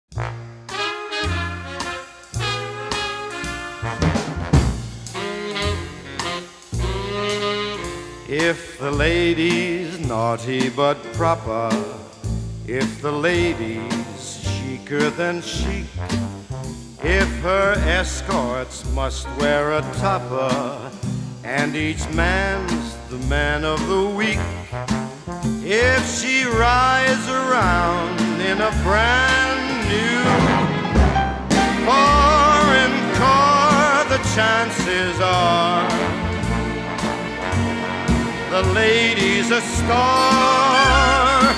If the lady's naughty but proper, if the lady's chicer than chic, if her escorts must wear a topper, and each man's the man of the week, if she rides around in a brand new foreign car, the chances are the lady's a star.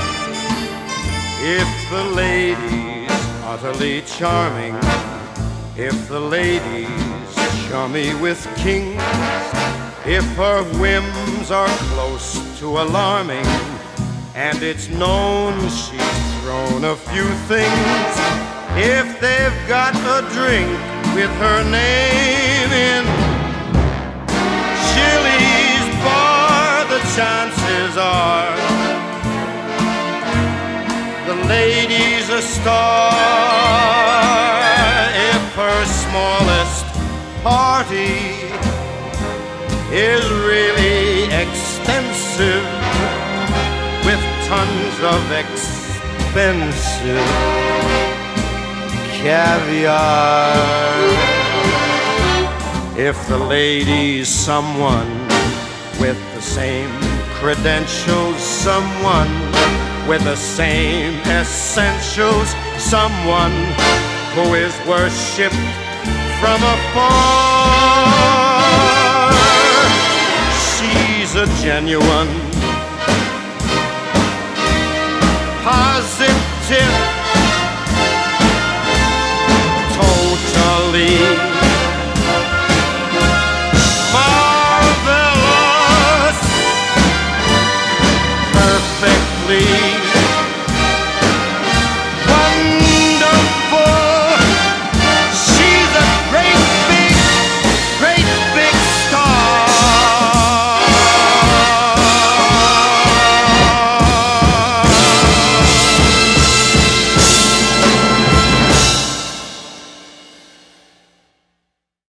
If the lady's utterly charming, if the lady's chummy with kings, if her whims are close to alarming, and it's known she's thrown a few things, if they've got a drink with her name in Chili's bar, the chances are the lady's a star. If her smallest party is really extensive, with tons of expensive caviar, if the lady's someone with the same credentials, someone with the same essentials, someone who is worshipped from afar, she's a genuine, positive